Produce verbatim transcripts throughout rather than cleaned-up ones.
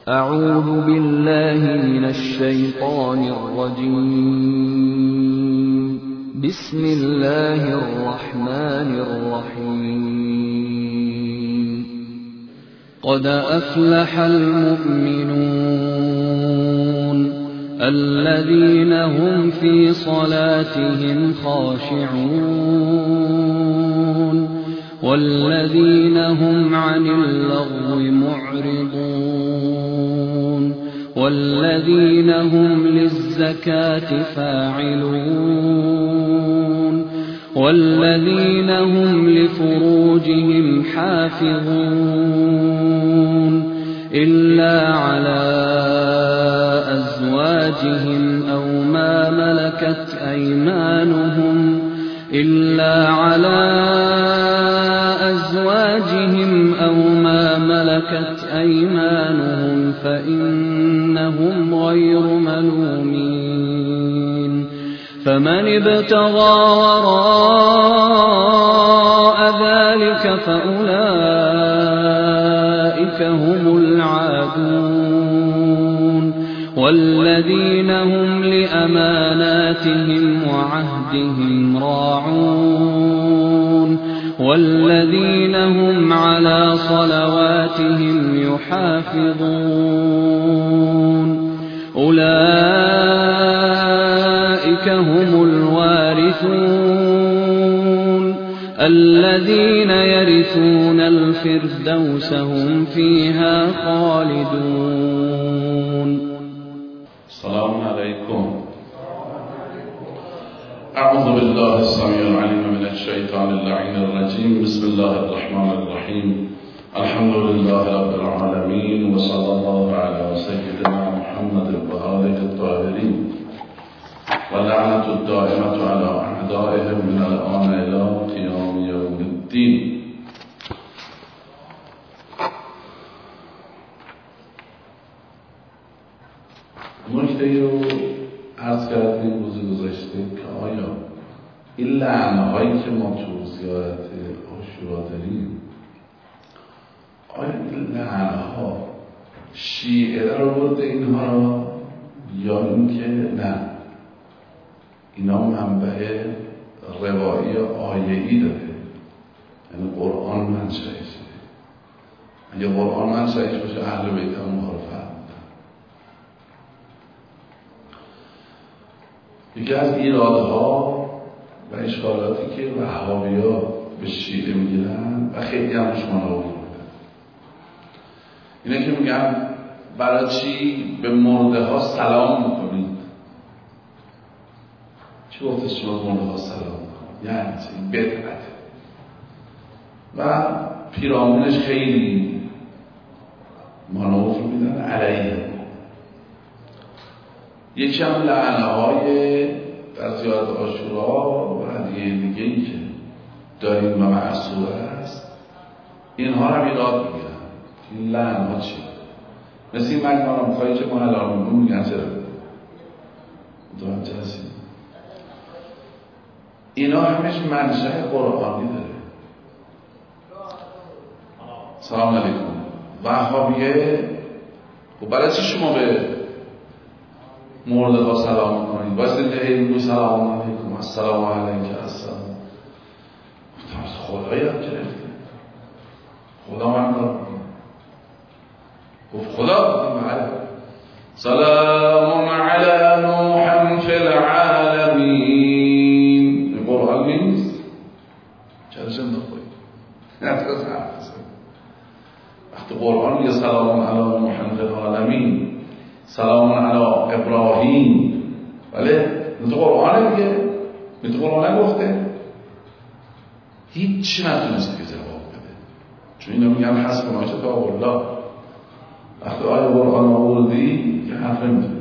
أعوذ بالله من الشيطان الرجيم. بسم الله الرحمن الرحيم. قد أفلح المؤمنون الذين هم في صلاتهم خاشعون والذين هم عن اللغو معرضون والذين هم للزكاة فاعلون والذين هم لفروجهم حافظون إلا على أزواجهم أو ما ملكت أيمانهم إلا على أزواجهم أو ما ملكت أيمانهم فإنهم غير ملومين. فمن ابتغى وراء ذلك فأولئك هم العادون والذين هم لأماناتهم وعهدهم راعون والذين هم على صلواتهم يحافظون. أولئك هم الوارثون الذين يرثون الفردوس هم فيها خالدون. السلام عليكم. أعوذ بالله السميع العليم من الشيطان اللعين الرجيم. بسم الله الرحمن الرحيم. الحمد لله رب العالمين وصلى الله على سيدنا محمد وآله الطاهرين واللعنة الدائمة على أعدائهم من الآن إلى قيام يوم الدين. نکته رو عرض کردیم روز گذشته که آیا این لعنه هایی که ما تو زیارت عاشورا داریم آیا این لعنه ها شیعه رو برده اینها را یا اینکه نه اینا منبع روایی آیه‌ای داره، یعنی قرآن منشأشه. اگه قرآن منشأش باشه اهل بیت هم ما رو فهمیدن. یکی از ایرادها و اشکالاتی که وهابی‌ها به شیعه میگیرن و خیلی هم روش مناوب میدن اینه که میگن برای چی به مرده ها سلام میکنید؟ چی گفته شما مرده ها سلام میکنید؟ یعنی چی؟ بدعته و پیرامونش خیلی مناوب میدن علیه. یکی هم لعنه های در زیارت عاشورا و هدیه دیگه ای که داریم و معصور است، اینها هم ایراد میگیرن. این لعنه ها چیه؟ مثل این مجموعه مخواهی که ما الان میگن میگن چرا متوجه هستیم؟ اینا همش منشأ قرآنی داره. سلام علیکم. وهابیه و برای چی شما به مرده ها سلام میکنید؟ باید اینکه هی میگو سلام علیکم السلام علیکم السلام. گفتم از خدایی هم گرفته، خدا من کار میکنه. گفت خدا؟ گفتم بله. سلام علی نوح فی العالمین. این قرآن نیست؟ چرا چند خوید؟ نفرس حرف وقتی قرآن میگه سلام علی نوح فی العالمین، سلام علی ابراهیم، بله تو قرآن میگه، تو قرآن نگفته؟ هیچ نتونسته که جواب بده، چون اینا میگن حسبنا کتاب الله. وقتی آیه قرآن آوردی که حرف نمیتونی.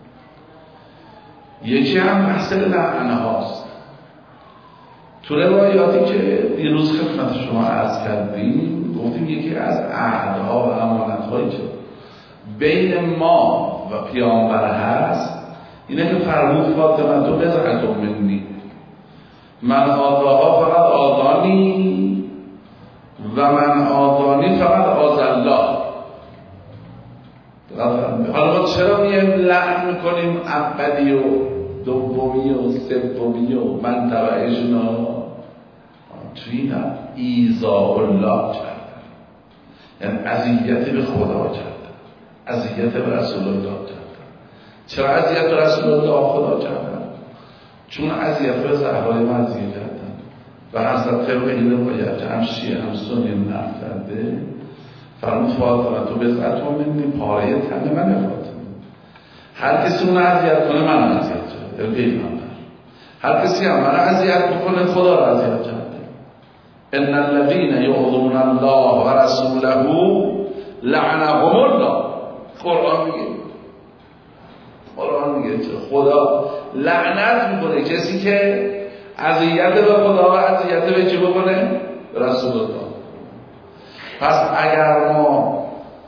یکی هم بحث لعنه هاست. تو روایاتی که دیروز خدمت شما عرض کردیم گفتیم یکی از عهدها و امانت‌هایی که بین ما و پیامبر هست اینه که فرمود فاطمه تو بزرعت منی، من آداها فقط آدانی و من آدانی فقط آزالله. حالا ما چرا میایم لعن میکنیم اولی و دومی و سومی و من تبعشنا؟ توی این ایذاء الله کردن، یعنی اذیت به خدا کردن، اذیت به رسول الله کردن. چرا اذیت به رسول الله خدا کردن؟ چون اذیت به زهرای مرضیه کردن و حضرت طبق این روایت هم شیعه هم سنی نقل کرده فرمود فاطمه تو بزعت و منی پاره تن من فاطمه، هر کسی اون اذیت کنه من اذیت کرده پیغمبر، هر کسی هم من اذیت بکنه خدا را اذیت کرده. ان الذين يؤذون الله ورسوله لعنهم الله. قرآن میگه، قرآن میگه خدا لعنت میکنه کسی که اذیت به خدا و اذیت به چی بکنه؟ رسول الله. پس اگر ما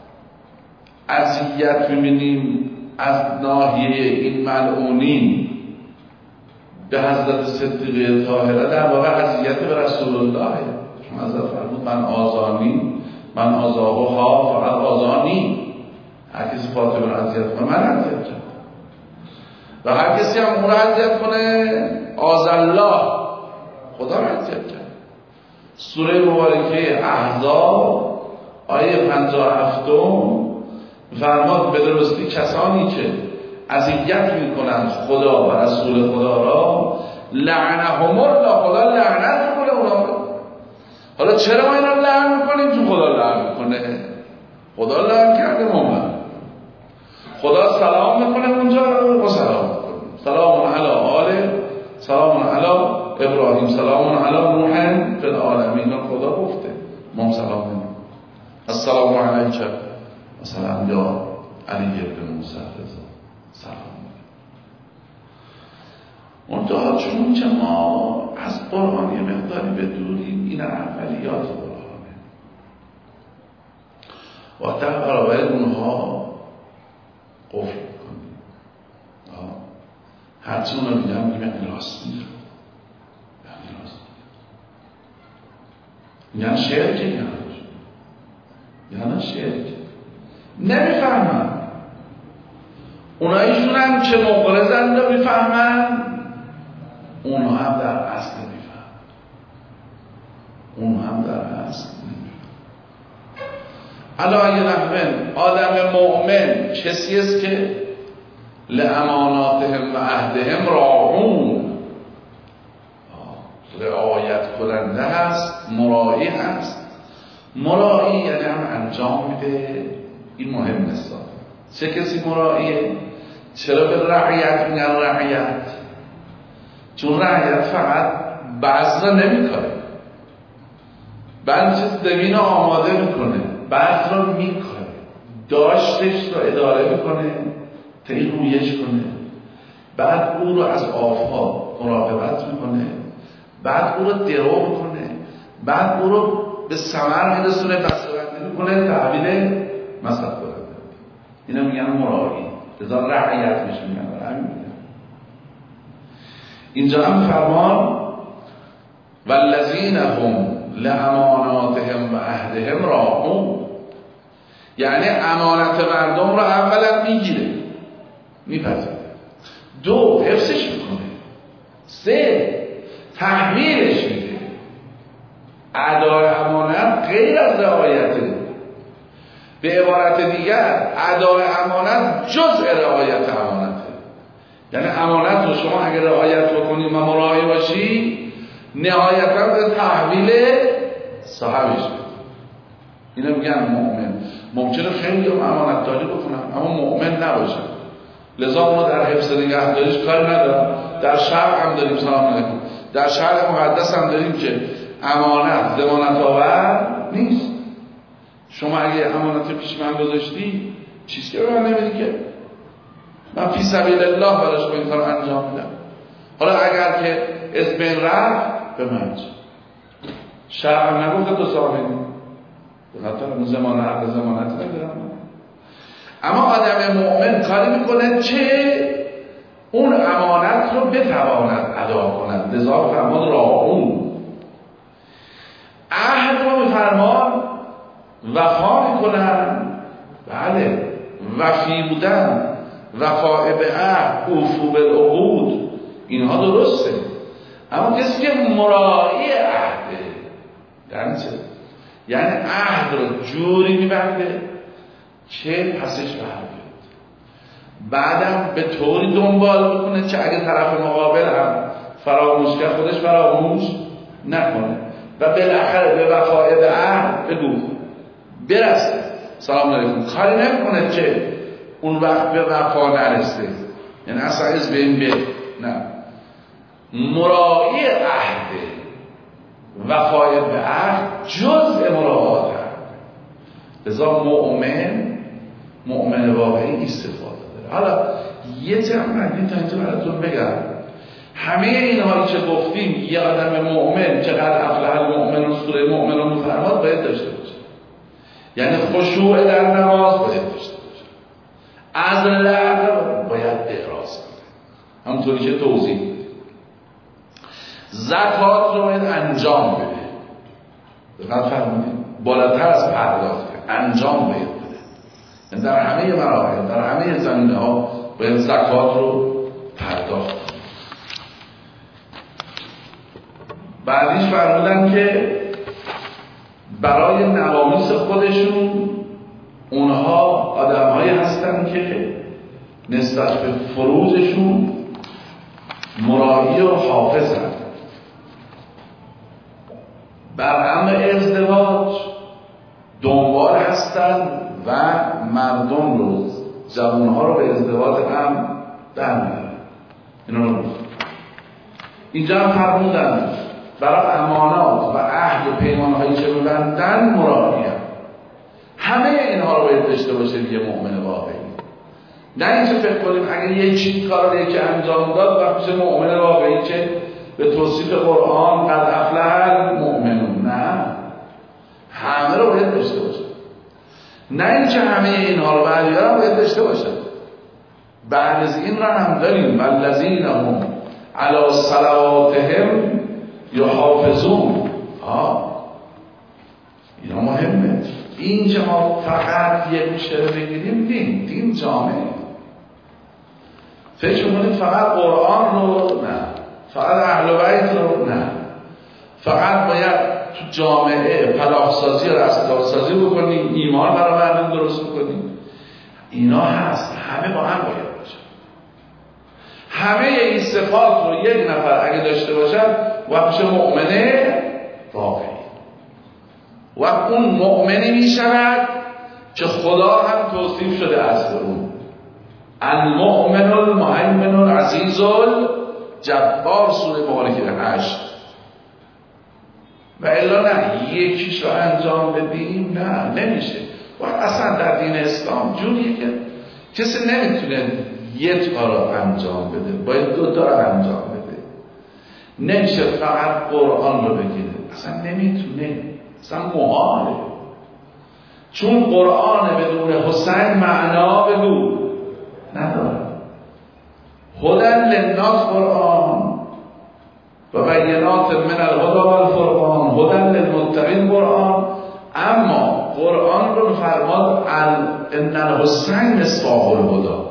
اذیت می‌بینیم از ناحیه این ملعونین به حضرت صدیقه طاهره، در واقع اذیت به رسول الله. چون حضرت فرمود من آزانی من آزاها فقط آزانی، هر کسی فاطمه رو اذیت کنه من اذیت کنم و هر کسی هم اون رو اذیت کنه آزالله، خدا رو اذیت کنه. سوره مبارکه احزاب آیه پنجاه و هفت فرماد به درستی کسانی که اذیت میکنند خدا و رسول خدا را لعنهم الله، خدا لعنت میکنه اونا رو. حالا چرا ما اینا لعن میکنیم؟ چون خدا لعن میکنه، خدا لعن کرده مومن. خدا سلام میکنه اونجا رو سلام میکنه، سلام علی آل سلام علی ابراهیم سلام علی نوح فی العالمین. خدا گفته ما سلام میکنیم السلام علیک مثلا یا علی بن موسی سلام. منتها چون که ما از قرآن یه مقداری بدوریم، این اولیات قرآنه و در برابر اونها قفل کنیم. هرچی اونو میگم میگم این راست میگم، این راست میگم، یعنی شرکه یعنی یعنی شرکه نمیفهمن. اونایشون هم که مقرزن رو میفهمن، اونها هم در اصل نمیفهمن، اونها هم در اصل نمیفهمن. علی نحوه آدم مؤمن کسی است که لاماناتهم و عهدهم راعون، رعایت کننده هست، مراعی هست. مراعی یعنی هم انجام میده. این مهم است. چه کسی مراعیه؟ چرا به رعیت میگن رعیت؟ چون رعیت فقط بعض را نمیکنه، بعض چیز زمین آماده میکنه، بعض را میکنه، داشتش رو اداره میکنه تا این رویش کنه، بعد او رو از آفات مراقبت میکنه، بعد او رو درو میکنه، بعد او رو به ثمر میرسونه، بسیارت میکنه، تحویل مصرف کنه. اینا میگن مراعی، لذا رعیت میشه میگن همین میگن. اینجا هم فرمان والذین هم لاماناتهم و عهدهم راعون، یعنی امانت مردم رو اولا میگیره، میپذیره، دو حفظش میکنه، سه تحمیلش میده. ادای امانت غیر از رعایته. به عبارت دیگر ادای امانت جزء رعایت امانته. یعنی امانت رو شما اگر رعایت بکنی و مراعی باشی، نهایتا به تحویل صاحبش بدی. اینا میگن مؤمن. ممکنه خیلی هم امانت داری بکنن اما مؤمن نباشن، لذا اونو در حفظ نگهداریش کار ندارن. در شرع هم داریم، سلام علیکم، در شرع مقدس هم داریم که امانت ضمانت آور نیست. شما اگه امانت پیش من گذاشتی چیزی که به من نمیدی که من فی سبیل الله براش با این کار انجام میدم. حالا اگر که از بین رفت به من چه؟ شرع نگفته تو صاحبی بخاطر زمانه حق زمانت ندارم. اما آدم مؤمن کاری میکنه که اون امانت رو بتواند ادا کند. لذا فرمان راعون، عهد رو فرمان وفا میکنن. بله وفی بودن، وفاء به عهد، اوفو بالعقود، اینها درسته. اما کسی که مراعی عهده یعنی چه؟ یعنی عهد رو جوری میبنده که پسش برمیاد، بعدم به طوری دنبال میکنه که اگه طرف مقابل هم فراموش کرد خودش فراموش نکنه و بالاخره به وفای به عهد بگو برسه. سلام علیکم. کاری نمیکنه که اون وقت به وفا نرسه، یعنی اصلا از بین به نه، مراعی عهد، وفای به عهد جزء مراعات عهد. لذا مؤمن مؤمن واقعی استفاده داره. حالا یه جمع تا اینجا براتون بگم، همه اینهایی که گفتیم یه آدم مؤمن چقدر افلح المؤمن و سوره مؤمن و مفرمات باید داشته باشه، یعنی خشوع در نماز باید داشته باشه، از لغو باید احراز کنه همونطوری که توضیح میده، زکات رو باید انجام بده، دقت فرمودید، بالاتر از پرداخت انجام باید بده، یعنی در همه مراحل در همه زمینه ها باید زکات رو پرداخت کنه. بعدیش فرمودن که برای نوامیس خودشون اونها آدم‌هایی هستن که نسبت به فروجشون مراعی و حافظن، بر امر ازدواج دنبال هستن و مردم رو، جوانها رو به ازدواج هم برمی‌دارن. اینا رو اینجا هم فرمودن برای امانات و عهد و پیمان‌هایی که می‌بندن مراعی هم. همه اینها رو باید داشته باشه دیگه مؤمن واقعی. نه اینکه فکر کنیم اگر یک چیز کار رو یکی انجام داد وقت میشه مؤمن واقعی که به توصیف قرآن قد افلح المؤمنون. نه، همه رو باید داشته باشه. نه اینکه همه اینها رو برای باید داشته باشه. بعد از این را هم داریم والذین هم علی صلواتهم یحافظون. ها اینا مهمه. این که ما فقط یک گوشه رو بگیریم دین دین جامعه، فکر کنید فقط قرآن رو نه، فقط اهل بیت رو نه، فقط باید تو جامعه پناهسازی و رستگارسازی بکنیم، ایمان برای مردم درست بکنیم. اینا هست، همه با هم باید باشه. همه این صفات رو یک نفر اگه داشته باشد وقت مؤمنه واقعی، و اون مؤمنی می شود که خدا هم توصیف شده از اون المؤمن المهیمن العزیز الجبار، سوره مبارکه هشت. و الا نه یکیش رو انجام بدیم نه نمیشه. و اصلا در دین اسلام جوریه که کسی نمیتونه یک کار رو انجام بده، باید دو تا رو انجام بده. نمیشه فقط قرآن رو بگیره، اصلا نمیتونه، اصلا محاله. چون قرآن بدون حسین معنا بگو نداره. هدن للناس قرآن و بینات من الهدی والفرقان، هدن للمتقین قرآن. اما قرآن رو فرماد ان الحسین مصباح الهدی.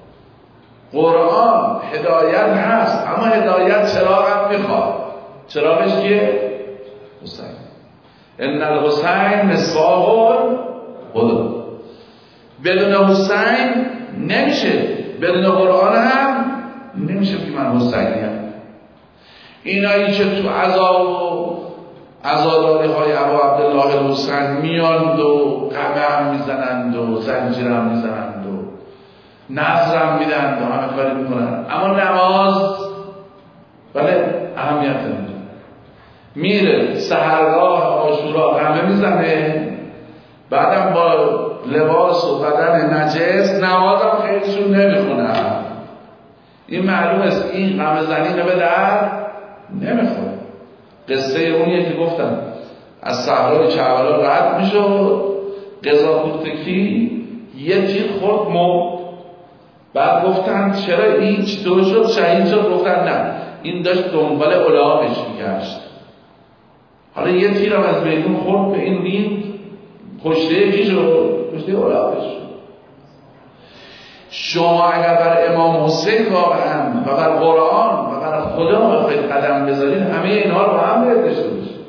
قرآن هدایت هست، اما هدایت چراغ هم میخواد. چراغش کیه؟ حسین. ان الحسین مصباح الهدی. بدون حسین نمیشه، بدون قرآن هم نمیشه که من حسینیم. اینایی که تو عذاب و عزاداری های ابو عبدالله الحسین میاند و قمع میزنند و زنجیرم میزنند و نظرم میدند و همه کاری میکنند، اما نماز بله اهمیت نمیده. میره سحرگاه عاشورا قمع میزنه، بعدم با لباس و بدن نجس نمازم خیلیشون نمیخونن. این معلوم است این قمع زنی به در نمیخوره. قصه اونیه که گفتم از صحرای کربلا رد میشه و قضا پورتکی یه تیر خورد مرد. بعد گفتن چرا این چطور شد شهید شد؟ گفتن نه این داشت دنبال الاغش میگشت. حالا یه تیر هم از بیرون خورد به این رین، کشته یکی شد، کشته الاغش شد. شما اگر بر امام حسین واقعا و بر قرآن و بر خدا بخواید قدم بذارید، همه اینها رو با هم باید داشته باشید.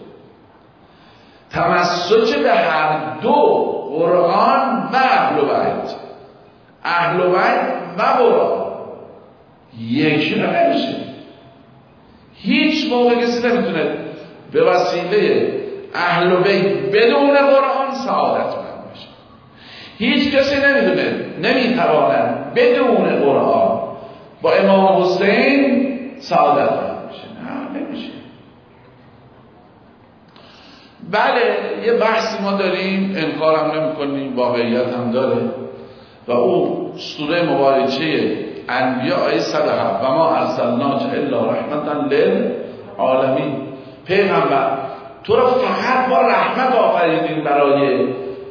تمسک به هر دو، قرآن و اهل بیت، اهل بیت و قرآن یکی رو نمیشه. هیچ موقع کسی نمیتونه به وسیله اهل بیت بدون قرآن سعادت مند بشه. هیچ کسی نمیدونه نمیتواند بدون قرآن با امام حسین سعادت مند بشه. نه نمیشه. بله یه بحثی ما داریم، انکارم نمی کنیم، واقعیت هم داره و او سوره مبارکه انبیاء آیه صد و هفت و ما ارسلناک الا رحمتا للعالمین. پیغمبر تو را فقط با رحمت آفریدیم برای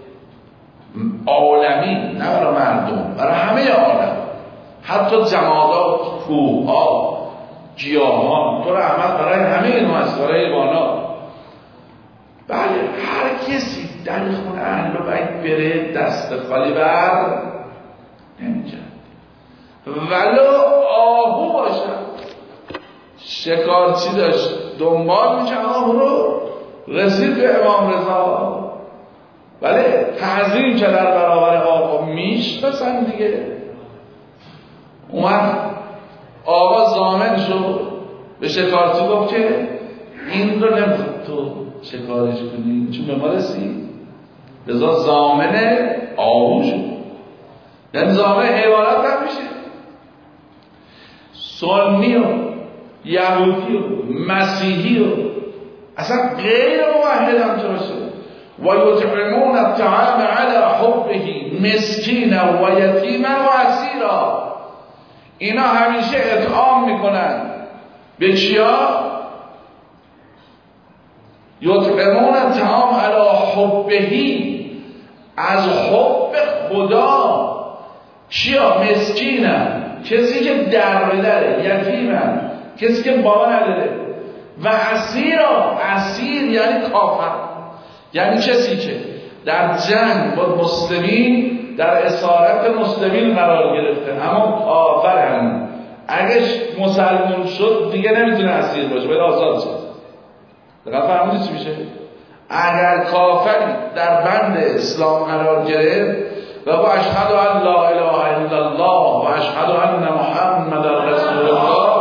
عالمین، نه برای مردم، برای همه عالم، حتی جمادات، کوه‌ها، گیاهان، تو رحمت برای همه اینو هست، برای حیوانات. بله هر کسی در خونه اهل بیت بره دست خالی بر نمی‌گرده، ولو آهو باشد. شکارچی داشت دنبال میشه آهو رو، رسید به امام رضا، ولی تعظیم که در برابر آقا میش بسن دیگه. اومد آقا ضامن شد، به شکارچی گفت که این رو نمیخواد تو شکارش کنی چون به ما رسید. رضا ضامن آهو شد، یعنی ضامن حیوانات هم میشه. سنی و یهودی و مسیحی و اصلا غیر موحد هم چه باشه. و یطعمون الطعام علی حبه مسکینا و یتیما و اسیرا. اینا همیشه اطعام میکنن به چیا؟ یطعمون الطعام علی حبه، از حب خدا. چیا؟ مسکینا، کسی که در بدره، یتیمن، کسی که بابا نداره، و اسیرا، اسیر یعنی کافر، یعنی کسی که در جنگ با مسلمین در اسارت مسلمین قرار گرفته اما کافرن. اگه مسلمان شد دیگه نمیتونه اسیر باشه، باید آزاد شد. دقیقا فهمونی چی میشه؟ اگر کافری در بند اسلام قرار گرفت و با اشهد ان لا اله الا الله و اشهد ان محمد رسول الله،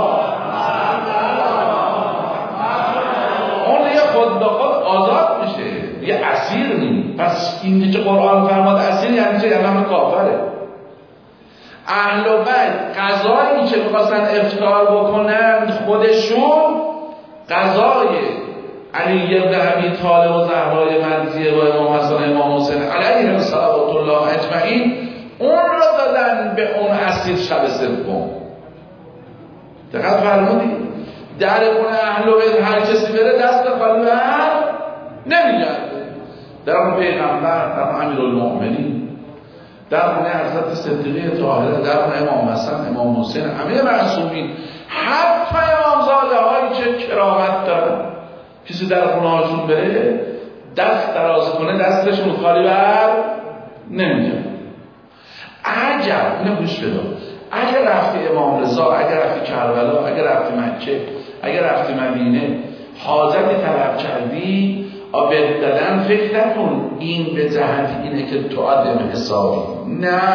اون یه خود به خود آزاد میشه، یه اسیر نیست. پس این که قرآن فرماد اسیر یعنی چه؟ یعنی همه کافره. اهل بیت قضایی که میخواستن افطار بکنن خودشون قضای علی بن ابی طالب و زهرای مرضیه و امام حسن امام حسین علیهم صلوات الله اجمعین، اون رو دادن به اون اسیر شب سوم. دقیق فرمودید؟ در خونه اهل بیت هر کسی بره دست خالی بر نمیگرده. در اون پیغمبر، در اون امیرالمؤمنین، در خونه حضرت صدیقه طاهره، در خونه امام حسن امام حسین، همه معصومین، حتی امامزاده هایی که کرامت دارن، کسی در خونه هاشون بره دست دراز کنه دستشون خالی بر نمیگرده. اگر اینو گوش بده، اگر رفتی امام رضا، اگر رفتی کربلا، اگر رفتی مکه، اگر رفتی مدینه، حاجتی طلب کردی آب دادن، فکر نکن این به جهت اینه که تو آدم حسابی، نه،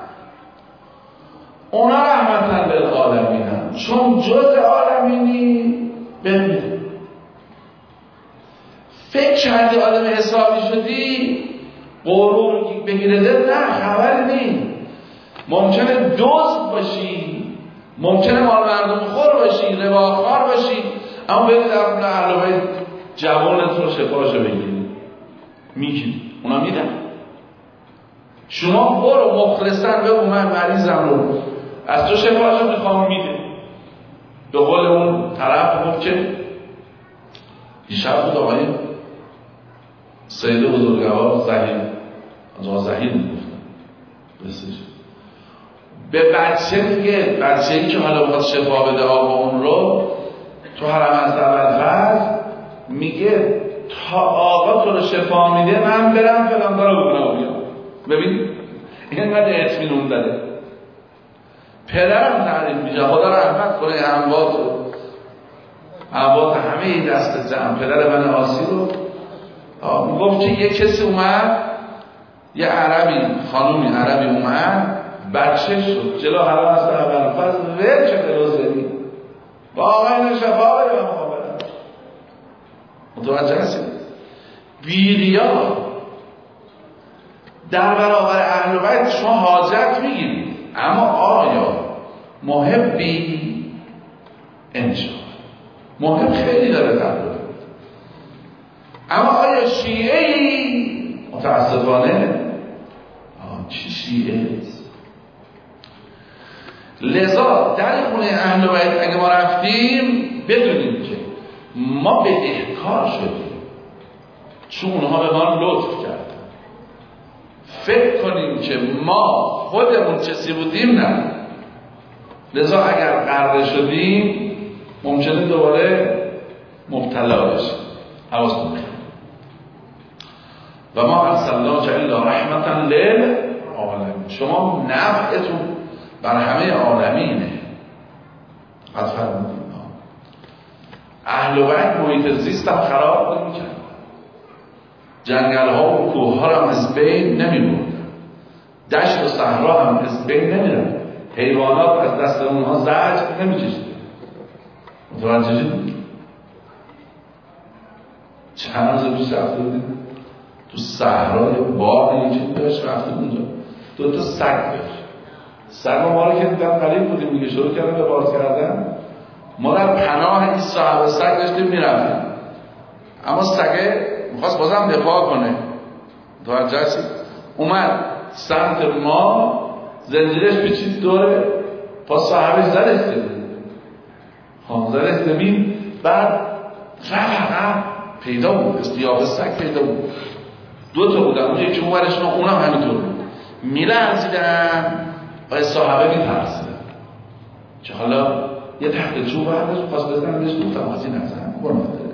اونا رحمتن للعالمین هم، چون جز عالمینی. ببین فکر کردی آدم حسابی شدی غرور بگیره دل، نه، خبر نی. ممکنه دزد باشی، ممکنه مال مردم خور باشی، رباخوار باشی، اما برید در خونه اهل بیت جوانت رو شفاشو بگیری، میگیری، اونا میدن. شما برو مخلصن بگو من مریضم رو از تو شفاشو میخوام، میده. به قول اون طرف گفت که دیشب بود آقای سید بزرگوار زهیر از آقا زهیر میگفتن بسیش به بچه میگه، بچه ای که حالا بخواد شفا بده آقا اون رو تو حرم از اول فرد میگه تا آقا تو رو شفا میده من برم فلان کارو بکنم بیام. ببین اینقدر اطمینان داره. پدرم تعریف میشه، خدا رحمت کنه اموات رو، اموات همه دست جمع، پدر من عاصی رو میگفت که یه کسی اومد، یه عربی، خانومی عربی اومد، بچه شد جلو حرم از اول فضل ول چه دلوزنی با آقای شفا بره من میخوام برم. متوجه هستید؟ بیریا در برابر اهل بیت شما حاجت میگیرید، اما آیا محبی؟ انشاءالله محب خیلی داره در برابر، اما آیا شیعه‌ای؟ متاسفانه چی شیعه؟ لذا در خونه اهل بیت اگه ما رفتیم بدونیم که ما به احکار شدیم، چون اونها به ما لطف کردن. فکر کنیم که ما خودمون کسی بودیم، نه. لذا اگر غرق شدیم ممکنه دوباره مبتلا بشیم. حواستون باشه. و ما ارسلناک الا رحمتا للعالمین، شما نفعتون بر همه عالمینه. قد فرمودیم اهل بیت محیط زیست هم خراب نمی‌کردن، جنگل ها و کوه ها هم از بین نمی‌بردن، دشت و صحرا هم از بین نمی‌رفت، حیوانات از دست اونها زجر نمی‌کشیدن. متوجه شدید؟ چند روز پیش رفته بودیم تو صحرای باغ یکی داشت، رفته اونجا دو تا سگ داشت. سگ ما رو که دیدم غریب بودیم دیگه، شروع کردم به باز کردن. ما در پناه این صاحب سگ داشتیم میرفتیم، اما سگه میخواست بازم دفاع کنه. متوجه هستید؟ اومد سمت ما، زنجیرش پیچید دور پا صاحبش، زدش زمین، زدش زمین. بعد رفت پیدا بود، استیاب سگ پیدا بود، دو تا بودن، اون یکی اونورش، اونم همینطور بود. میلرزیدن و صاحبه میترسیدن که حالا یه تخت چوب برداشت خواست بزنندش، گفتم خواهی نزن برو داره.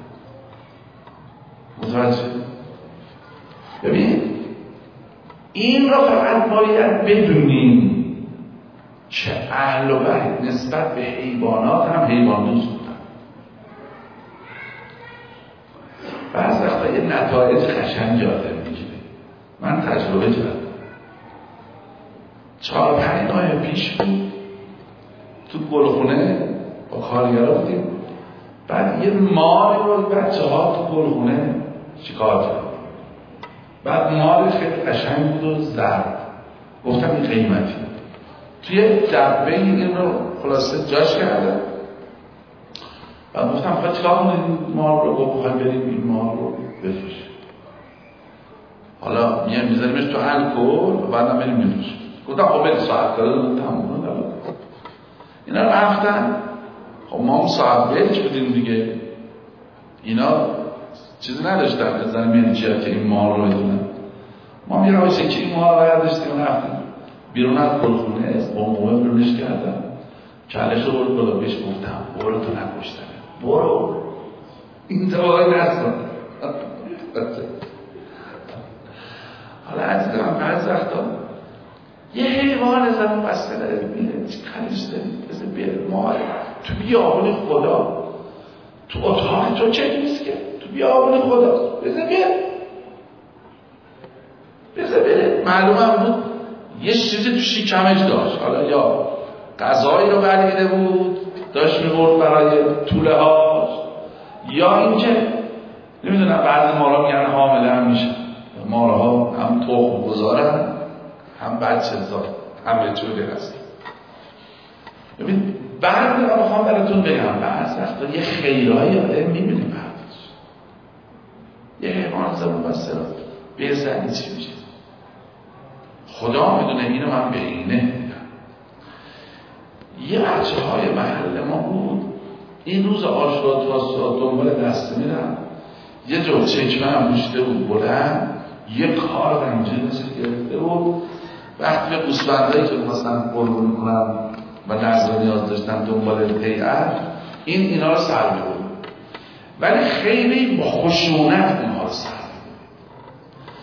متوجه؟ ببین این را فقط باید بدونیم که اهل بیت نسبت به حیوانات هم حیوان دوست بودن. بعض وقتا یه نتایج قشنگ جاده میگیره. من تجربه کردم، چهار پنج ماه پیش بود تو گلخونه با کارگرا بودیم، بعد یه ماری رو بچه ها تو گلخونه شکار کرد. بعد ماری خیلی قشنگ بود و زرد، گفتم این قیمتی، توی دبه این رو خلاصه جاش کردم. بعد گفتم خواهد چکار کنید این مار رو، بخواهد بریم این مار رو بفروشیم، حالا میه میذاریمش تو الکل و بعدم بریم میفروشیم. گفتم خب بریم ساعت داره تموم داره. اینا رفتن، خب ما هم ساعت بلچ بودیم دیگه، اینا چیزی نداشتن از زن منچه که این مار رو بدونن. ما می روشی که این مار رو برداشتیم رفتیم بیرون از گلخونه، با موه برونش کردم، کلش رو برد بالا بهش گفتم برو تو نکشتن، برو این دوای نستان. حالا عزیز من بعض وقتا یه حیوان زمین بسته داره میره چی خریش دارید بزه بیاره ماره تو بیابون خدا، تو اتاق تو چه نیست که تو بیابون خدا، بزه بیاره بزه بیاره. معلوم هم بود یه چیزی تو شکمش داشت، حالا یا غذایی رو بلعیده بود داشت میبرد برای طوله هاش، یا اینکه نمیدونم بعضی مارا میگن حامله هم میشن. مارها هم تخم گذارن هم بچه زار، هم جوری هست. ببین بعد من میخوام براتون بگم بعض وقتا یه خیرهایی آدم میبینی بعدش یه حیوان زبون بسته را بزنی چی میشه. خدا میدونه، اینو من به اینه میدم. یه بچه های محل ما بود، این روز عاشورا تا ساعت دنبال دسته میرم، یه جو چکمه هم پوشیده بود بلند، یه کار رنجه نسل گرفته بود. وقتی به گوسفندایی که می‌خواستن قربانی کنن و نظر نیاز داشتن دنبال هیئت، این اینا رو سر می‌برد، ولی خیلی با خشونت اینها رو سر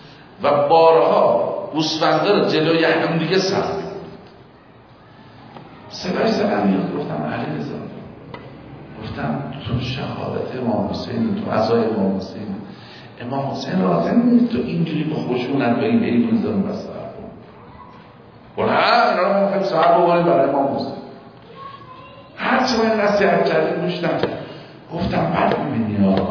و بارها گوسفندا رو جلوی هم دیگه سر می‌برد. صدای زدم میاد، گفتم علیرضا، گفتم تو شهادت امام حسین، تو عزای امام حسین، امام حسین راضی نیست تو اینجوری با خشونت به این حیوان زن بسر کن. گفت نه اینا رو ما خیلی سهر بگاریم برای امام حسین. هرچه من نصیحت کردیم گوش نکرد. گفتم بعد میبینی ها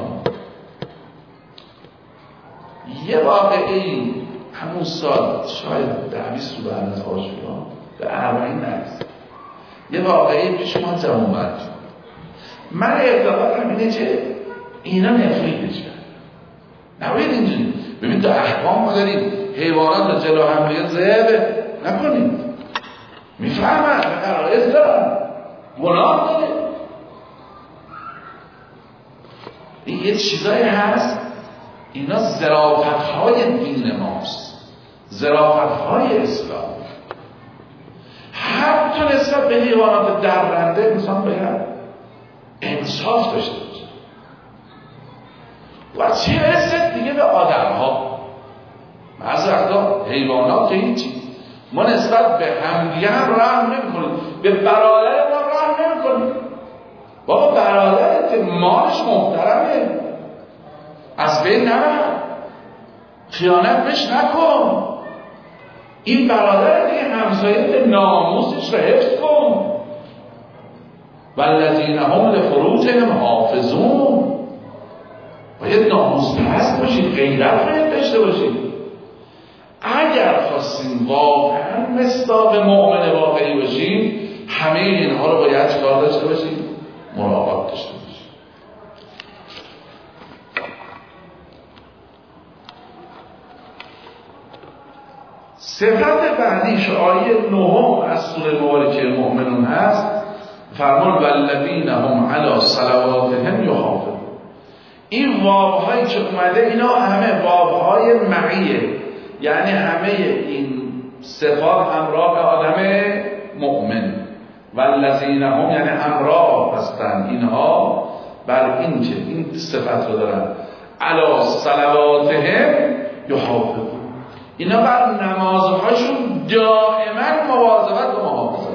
یه واقعی همون سال شاید ده بیست رو بعد از آشورا به اربعین نرسید، یه واقعی پیش ما جوان برد. من اعتقادم اینه که اینا نفریدش کرد. نباید اینجوری ببین تو احکام ما داریم حیوانات جلو هم بگه زیبه نکنید، میفهمن به قرائز دارن گناه داره. این یه چیزایی هست اینا ظرافت‌های دین ماست، ظرافت‌های اسلام. حتی نسبت به حیوانات درنده انسان باید انصاف داشته باشه. و چه رسد دیگه به آدم ها، از وقتا حیوانات که هیچی، ما نسبت به همدیگه هم رحم نمی کنیم، به برادر ما رحم نمی کنیم. بابا برادرت مالش محترمه، از بین نبر، خیانت بهش نکن. این برادر دیگه همسایت ناموسش رو حفظ کن. والذین هم لفروجهم حافظون. باید ناموس پرست باشید، غیرت باید داشته باشید. اگر خواستیم واقعا مصداق مؤمن واقعی باشیم، همه اینها رو باید چکار داشته باشیم؟ مراقبت داشته باشیم. صفت بعدیش آیه نهم از سوره مبارکه مؤمنون هست، فرمان والذین هم علی صلواتهم یحافظون. این واوهایی که اومده اینا همه واوهای معیه، یعنی همه این صفات همراه آدم مؤمن. والذین هم یعنی همراه هستن اینها بر این که این صفت رو دارن علی صلواتهم یحافظون، اینا بر نمازهاشون دائما مواظبت و محافظت.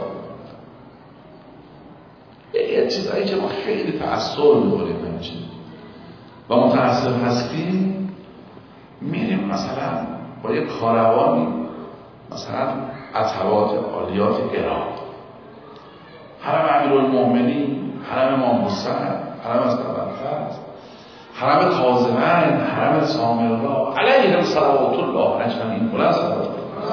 یه چیزایی که ما خیلی تأثیر می‌کنیم همچین و متأسف هستیم، میریم مثلا با یه کاروانی مثلا عطوات عالیات عراق، حرم امیرالمؤمنین، حرم امام حسین، حرم ابوالفضل، حرم کاظمین، حرم سامرا علیهم صلوات الله اجمعین. بلند صلوات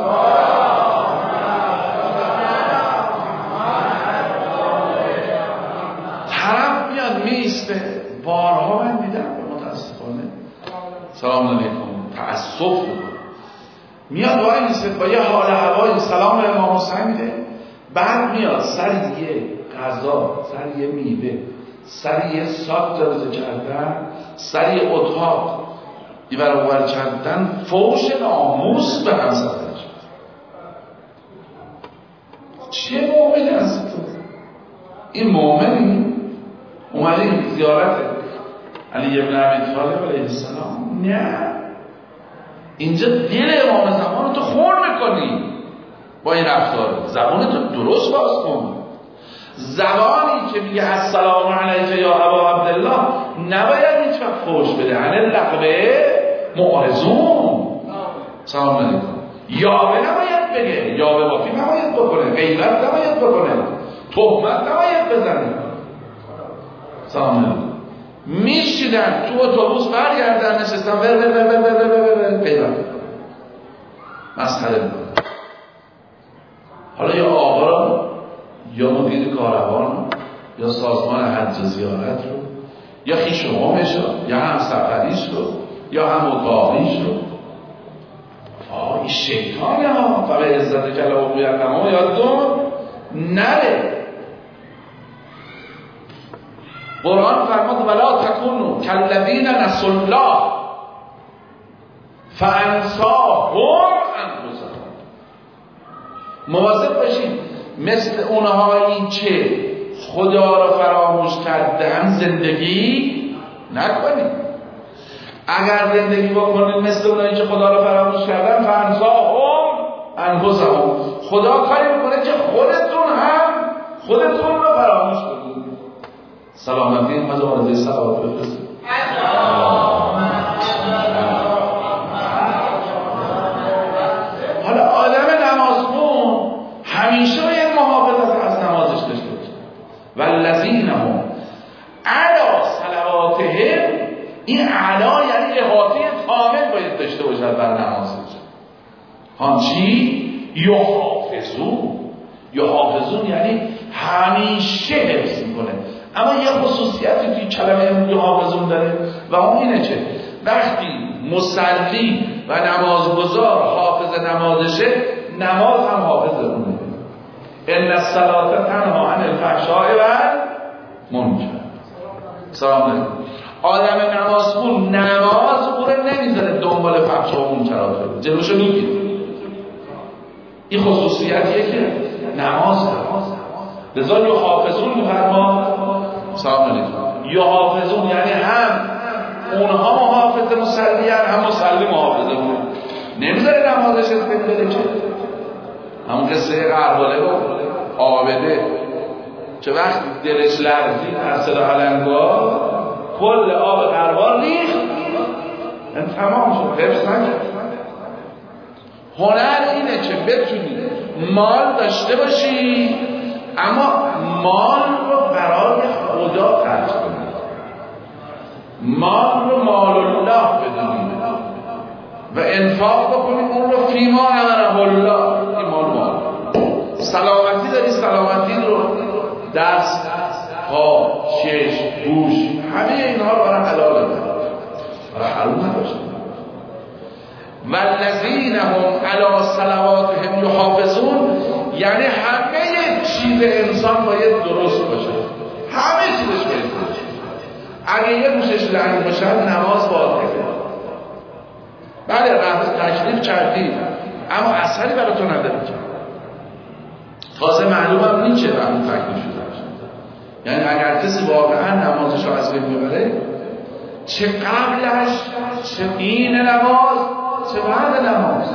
حرم میاد میسته. بارها من دیدم متاسفانه، سلام علیکم، تأسف میکنه، میاد وای میسته با یه حال هوای سلام به امام حسین میده، بعد میاد سر یه غذا، سر یه میوه، سر یه ساک جابجا کردن، سر یه اتاق این برابر کردن، فوش ناموس به هم زدن. چه مومنی هستی تو؟ این مومنی اومدی زیارت علی ابن ابی طالب علیه السلام؟ نه، اینجا دل امام زمان رو تو خون میکنی با این رفتار. زبان تو درست باز کن. زبانی که میگه السلام علیک یا ابا عبدالله نباید هیچ وقت فوش بده. عن اللغوه معرضون. سلام علیکم. یاوه نباید بگه، یاوه بافی نباید بکنه، غیبت نباید بکنه، تهمت نباید بزنه. سلام علیکم. میشیدن تو اتوبوس برگردن نشستن ور ور ور ور ور ور ور غیبت مسخره میکنه. حالا یا آقا یا مدیر کاروان یا سازمان حج زیارت رو یا خویش و قومش رو یا هم سفریش رو یا هم اتاقیش رو، آه این شیطانه ها. فبه عزت کلا و قویت نما یادتون نره. قرآن فرمود ولا تکونوا کالذین نسوا الله فانساهم انفسهم. مواظب باشید مثل اونهایی که خدا را فراموش کردن زندگی نکنید. اگر زندگی بکنید مثل اونهایی که خدا را فراموش کردن فانساهم انفسهم، خدا کاری میکنه که خودتون هم خودتون رو فراموش کنید. سلامتی اینقدر آرزوی صلوات بفرستید. حالا آدم نمازخون همیشه باید محافظت از نمازش داشته باشه. والذین هم علی صلواتهم، این علا یعنی احاطه کامل باید داشته باشد بر نمازش. ها چی؟ یحافظون. یحافظون یعنی همیشه حفظ میکنه. اما یه خصوصیتی توی کلمه یحافظون داره و اون اینه که وقتی مصلی و نمازگزار حافظ نمازشه، نماز هم حافظ اونه. ان الصلاة تنها عن الفحشاء والمنکر. سلام علیکم. آدم نمازخون نماز او رو نمیذاره دنبال فحشا و منکرات بره، جلوشو میگیره. این خصوصیتیه که نماز داره. لذا یحافظون میفرما. سلام علیکم. یحافظون یعنی هم اونها محافظ مصلی هم مصلی محافظ اونه. نمیذاره نمازش از بین بره. چه همون قصه غرباله و عابده چه وقت دلش لرزید از صدا علنگا کل آب غربال ریخت، این تمام شد، حفظ نکرد. هنر اینه که بتونی مال داشته باشی اما مال رو برای خدا خرج کنی، مال رو مال الله بدونی و انفاق بکنی اون رو فیما امره الله. این مال مال سلامتی داری، سلامتی رو دست، پا، چشم، گوش، همه اینها رو برای حلال دارن، برای حرام نداشتن. والذین هم علی صلواتهم یحافظون یعنی همه چیز انسان باید درست باشه، همه چیزش باید درست. اگه یه گوشش لنگ باشه نماز باطله. بله رفت تکلیف کردی اما اثری برای تو نداره. تازه معلومم نیست چه رفت تکلیف شده. یعنی اگر کسی واقعا نمازش رو از بین ببره، چه قبلش، چه این نماز، چه بعد نماز.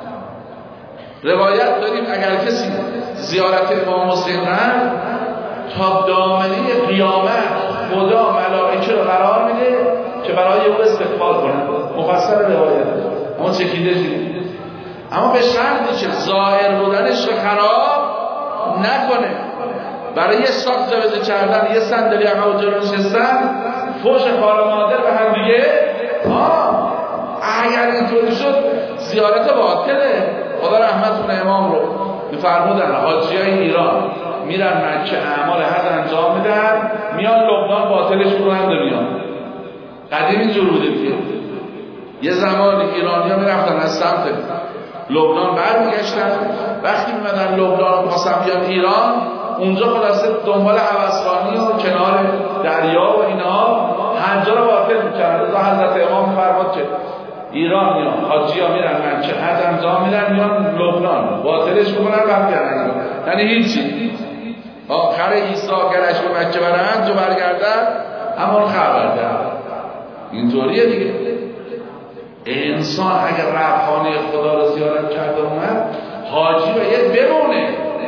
روایت داریم اگر کسی زیارت امام حسین رفت تا دامنه قیامت خدا ملائکه رو قرار میده که برای او استقبال کنه. مفصل روایت اما چکیده شده، اما به شرطی که ظاهر بودنش رو خراب نکنه. برای یه ساخت زبده کردن، یه صندلی عقب جلو نشستن، فوش خال مادر به هم دیگه، آه اگر اینطوری شد زیارت باطله. خدا رحمت کنه امام رو میفرمودن حاجیای ایران میرن مکه اعمال حج انجام میدن، میان لبنان باطلش کنن میان. قدیم اینجور بوده دیگه. یه زمانی ایرانی‌ها میرفتن از سمت لبنان برمیگشتن، وقتی میمدن لبنان و خواستن بیان ایران، اونجا خلاصه دنبال هوسخانی و کنار دریا و اینا حجا رو باطل میکردن. رضا حضرت امام فرمود که ایران یا حاجی ها میرن مکه حج انجام میدن میان لبنان باطلش بکنن برگردن. یعنی هیچی آخر عیسی گرش به مکه برن جو برگردن همون خبر دارن. اینطوریه دیگه. انسان اگر رفت خانه خدا رو زیارت کرده اومد، حاجی باید بمونه.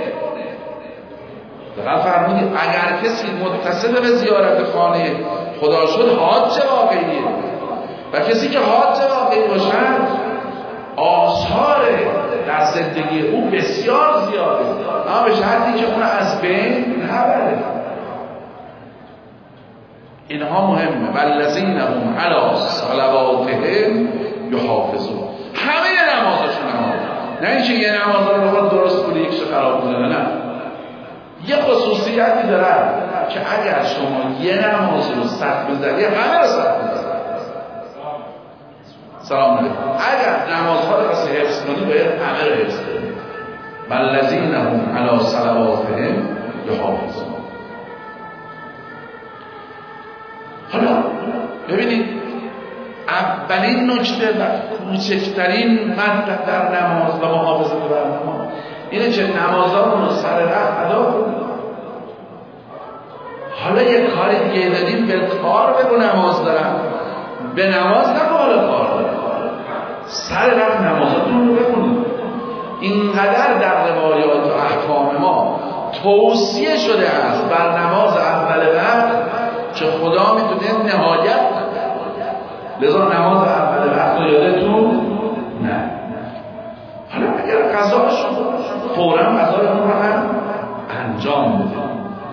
دقیقا فرمودید اگر کسی متصل به زیارت خانه خدا شد حاج واقعیه، و کسی که حاج واقعی باشد آثار در زندگی او بسیار زیاده، اما به شرطی که اون از بین نبره. اینها مهمه. والذین هم علی صلواتهم یحافظون. همه نمازشون نماز، نه اینکه یه نماز رو بخواد درست کنه یکش خراب کنه، نه. یه خصوصیتی داره که اگر شما یه نماز رو سخت بزنی همه رو سخت بزنی. سلام علیکم. اگر نمازها رو واسه حفظ کنی باید همه رو حفظ کنی. والذین هم علی صلواتهم یحافظون. حالا ببینید اولین نکته و کوچکترین مطلب در نماز و محافظت بر نماز اینه که نمازامون رو سر ره ادا کنیم. حالا یه کار دیگه داریم به کار بگو نماز دارم، به نماز نگو حالا کار دارم، سر ره نمازاتون رو بکنید. اینقدر در روایات و احکام ما توصیه شده است بر نماز اول وقت که خدا میتونه نهایت کنه. لذا نماز اول وقت رو یادتون نه. حالا اگر قضا شد فوراً قضای اون رو هم انجام بده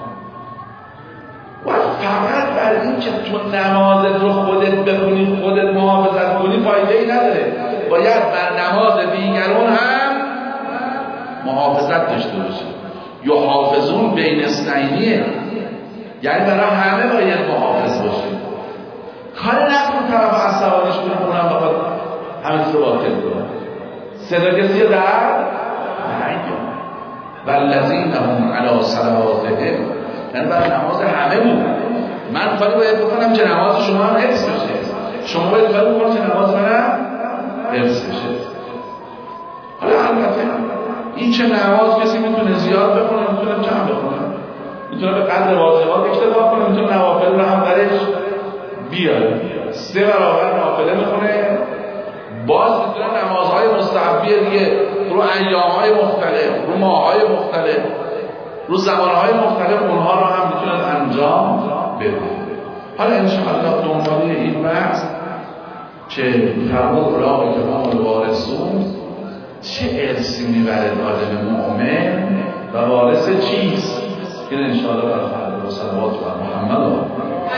و فقط بر این که تو نمازت رو خودت بخونی خودت محافظت کنی فایده ای نداره. باید بر نماز دیگران هم محافظت داشته باشی. یحافظون بین اثنینیه، یعنی برای همه باید محافظ باشی. کار نکن طرف عصبانیش کنه اونم بخواد همه چیز رو باطل کنه. صدا کسی در نیاد. والذین هم علی صلواتهم، یعنی برای نماز همه بود. من کاری باید بکنم که نماز شما هم حفظ بشه، شما باید کاری بکنم که نماز منم حفظ بشه. حالا البته این چه نماز کسی میتونه زیاد بخونه، میتونه کم بخونه، میتونه به قدر واجبات اکتفا کنه، میتونه نوافل رو هم درش بیاره. سه برابر نافله میخونه، باز میتونه نمازهای مستحبی دیگه رو ایامهای مختلف، رو ماههای مختلف، رو زمانهای مختلف اونها رو هم میتونه انجام بده. حالا انشاءالله دنباله این بحث که فرمود اولاغی که ما الوارثون چه ارثی میبره آدم مؤمن و وارث چیست؟ این انشاءالله برای فرد و صلوات و محمد و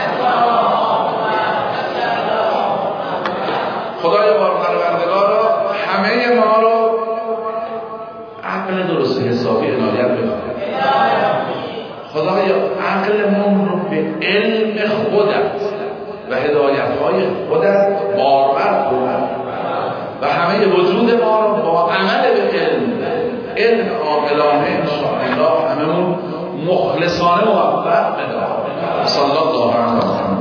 خدای بار پروردگار رو همه ما رو عقل درست حسابی عنایت بکنه. خدای عقلمون رو به علم خودت و هدایت‌های خودت بارور کن و همه وجود ما رو با عمل به علم علم عاقلانه انشاءالله هممون مخلصانه موفق بده. صلی الله علیه و سلم.